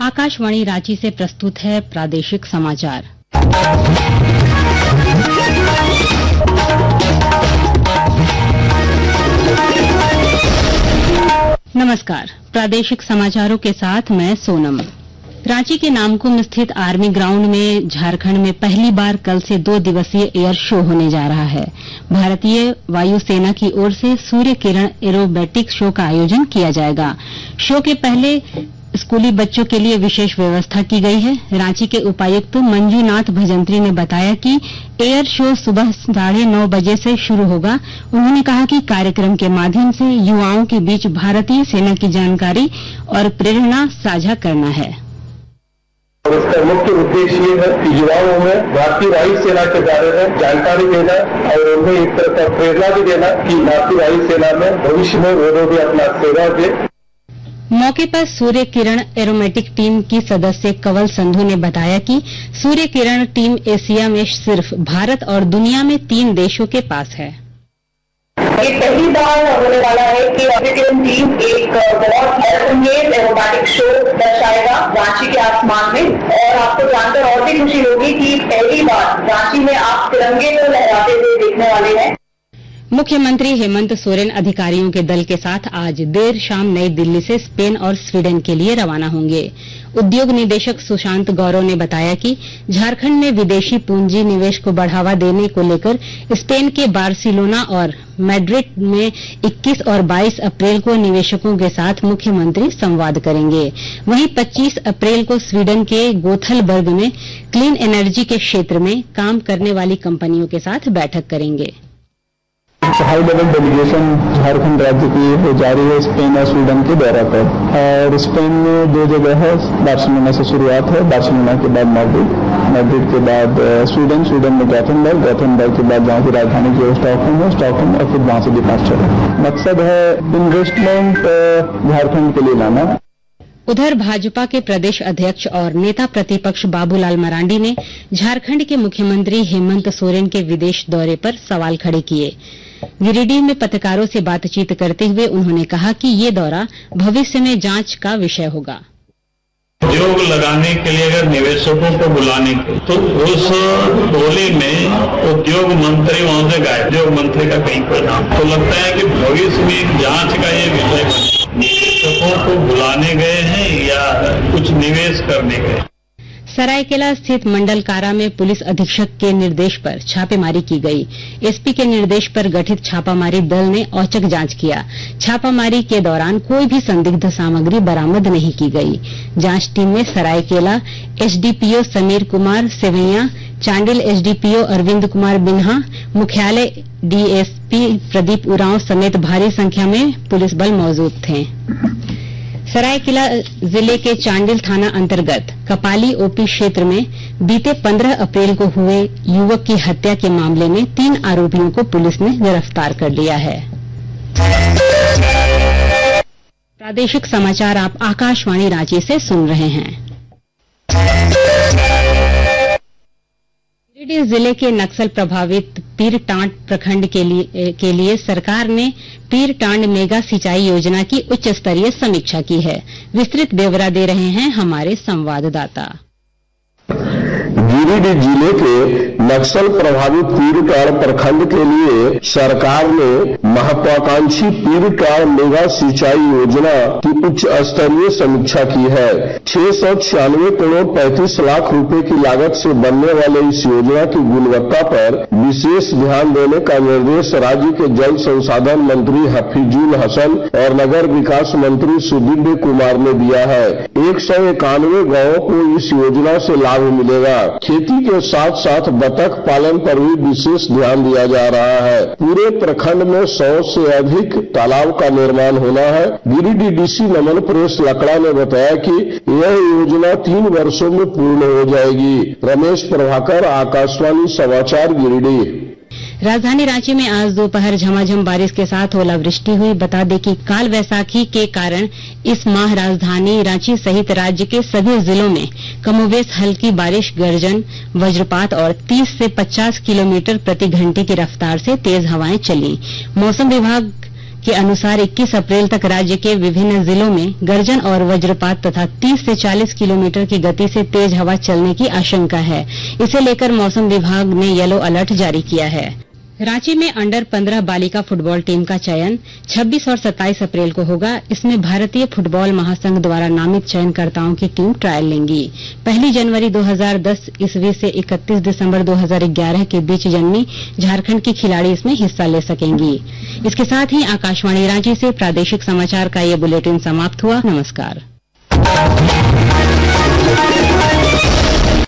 आकाशवाणी रांची से प्रस्तुत है प्रादेशिक समाचार। नमस्कार, प्रादेशिक समाचारों के साथ मैं सोनम। रांची के नामकुम स्थित आर्मी ग्राउंड में झारखंड में पहली बार कल से 2 दिवसीय एयर शो होने जा रहा है। भारतीय वायुसेना की ओर से सूर्य किरण एरोबेटिक शो का आयोजन किया जाएगा। शो के पहले स्कूली बच्चों के लिए विशेष व्यवस्था की गई है। रांची के उपायुक्त मंजूनाथ भजंत्री ने बताया कि एयर शो सुबह 9:30 बजे से शुरू होगा। उन्होंने कहा कि कार्यक्रम के माध्यम से युवाओं के बीच भारतीय सेना की जानकारी और प्रेरणा साझा करना है। और इसका मुख्य उद्देश्य ये है कि युवाओं में भारतीय वायुसेना के बारे में जानकारी देना और उन्हें एक तरह का प्रेरणा भी देना कि भारतीय वायुसेना में भविष्य में वो भी अपना सेवा दे। मौके पर सूर्य किरण एरोमेटिक टीम की सदस्य कंवल संधू ने बताया कि सूर्य किरण टीम एशिया में सिर्फ भारत और दुनिया में 3 देशों के पास है। ये पहली बार होने वाला है कि सूर्य किरण टीम एक बहुत हैरतअंगेज एरोबेटिक शो दर्शाएगा रांची के आसमान में। और आपको जानकर और भी खुशी होगी कि पहली बार रांची में आप तिरंगे को लहराते हुए देखने वाले हैं। मुख्यमंत्री हेमंत सोरेन अधिकारियों के दल के साथ आज देर शाम नई दिल्ली से स्पेन और स्वीडन के लिए रवाना होंगे। उद्योग निदेशक सुशांत गौरव ने बताया कि झारखंड में विदेशी पूंजी निवेश को बढ़ावा देने को लेकर स्पेन के बार्सिलोना और मैड्रिड में 21 और 22 अप्रैल को निवेशकों के साथ मुख्यमंत्री संवाद करेंगे। वहीं 25 अप्रैल को स्वीडन के गोथलबर्ग में क्लीन एनर्जी के क्षेत्र में काम करने वाली कंपनियों के साथ बैठक करेंगे। हाई लेवल डेलीगेशन झारखंड राज्य की जारी है स्पेन और स्वीडन के दौरा पर। और स्पेन में 2 जगह है, बार्सिलोना से शुरुआत है, बार्सिलोना के बाद मैड्रिड के बाद स्वीडन में गॉथेनबर्ग के बाद जहाँ की राजधानी जो स्टॉकहोम है, स्टॉकहोम और फिर वहां से डिपार्चर है। मकसद है इन्वेस्टमेंट झारखंड के लिए लाना। उधर भाजपा के प्रदेश अध्यक्ष और नेता प्रतिपक्ष बाबूलाल मरांडी ने झारखंड के मुख्यमंत्री हेमंत सोरेन के विदेश दौरे पर सवाल खड़े किए। गिरिडीह में पत्रकारों से बातचीत करते हुए उन्होंने कहा कि ये दौरा भविष्य में जांच का विषय होगा। उद्योग लगाने के लिए अगर निवेशकों को बुलाने तो उस टोली में उद्योग मंत्री वहां से गए, उद्योग मंत्री का कहीं कोई नाम, तो लगता है कि भविष्य में एक जांच का ये विषय बने। निवेशकों को बुलाने गए हैं या कुछ निवेश करने गए। सरायकेला स्थित मंडल कारा में पुलिस अधीक्षक के निर्देश पर छापेमारी की गई। एसपी के निर्देश पर गठित छापामारी दल ने औचक जांच किया। छापामारी के दौरान कोई भी संदिग्ध सामग्री बरामद नहीं की गई। जांच टीम में सरायकेला एसडीपीओ समीर कुमार सेवैया, चांडिल एसडीपीओ अरविंद कुमार बिन्हा, मुख्यालय डीएसपी प्रदीप उरांव समेत भारी संख्या में पुलिस बल मौजूद थे। सरायकेला जिले के चांडिल थाना अंतर्गत कपाली ओपी क्षेत्र में बीते 15 अप्रैल को हुए युवक की हत्या के मामले में 3 आरोपियों को पुलिस ने गिरफ्तार कर लिया है। प्रादेशिक समाचार आप आकाशवाणी रांची से सुन रहे हैं। गिरिडीह जिले के नक्सल प्रभावित पीरटांड प्रखंड के लिए सरकार ने पीरटांड मेगा सिंचाई योजना की उच्च स्तरीय समीक्षा की है। विस्तृत ब्यौरा दे रहे हैं हमारे संवाददाता। गिरिडीह जिले के नक्सल प्रभावित पीरटांड प्रखंड के लिए सरकार ने महत्वाकांक्षी पीरटांड मेगा सिंचाई योजना की उच्च स्तरीय समीक्षा की है। 696 करोड़ 35 लाख रुपए की लागत से बनने वाले इस योजना की गुणवत्ता पर विशेष ध्यान देने का निर्देश राज्य के जल संसाधन मंत्री हफीजुल हसन और नगर विकास मंत्री सुदीव्य कुमार ने दिया है। 191 गांवों को इस योजना से लाभ मिलेगा। खेती के साथ साथ बतख पालन पर भी विशेष ध्यान दिया जा रहा है। पूरे प्रखंड में 100 से अधिक तालाब का निर्माण होना है। गिरिडीह डीसी नमन प्रेस लकड़ा ने बताया कि यह योजना 3 वर्षों में पूर्ण हो जाएगी। रमेश प्रभाकर, आकाशवाणी समाचार, गिरिडीह। राजधानी रांची में आज दोपहर झमाझम बारिश के साथ ओलावृष्टि हुई। बता दें कि काल वैसाखी के कारण इस माह राजधानी रांची सहित राज्य के सभी जिलों में कमोबेश हल्की बारिश, गर्जन, वज्रपात और 30 से 50 किलोमीटर प्रति घंटे की रफ्तार से तेज हवाएं चली। मौसम विभाग के अनुसार 21 अप्रैल तक राज्य के विभिन्न जिलों में गर्जन और वज्रपात तथा 30 से 40 किलोमीटर की गति से तेज हवा चलने की आशंका है। इसे लेकर मौसम विभाग ने येलो अलर्ट जारी किया है। रांची में अंडर 15 बालिका फुटबॉल टीम का चयन 26 और 27 अप्रैल को होगा। इसमें भारतीय फुटबॉल महासंघ द्वारा नामित चयनकर्ताओं की टीम ट्रायल लेंगी। 1 जनवरी 2010 ईस्वी से 31 दिसंबर 2011 के बीच जन्मी झारखंड की खिलाड़ी इसमें हिस्सा ले सकेंगी। इसके साथ ही आकाशवाणी रांची से प्रादेशिक समाचार का ये बुलेटिन समाप्त हुआ। नमस्कार।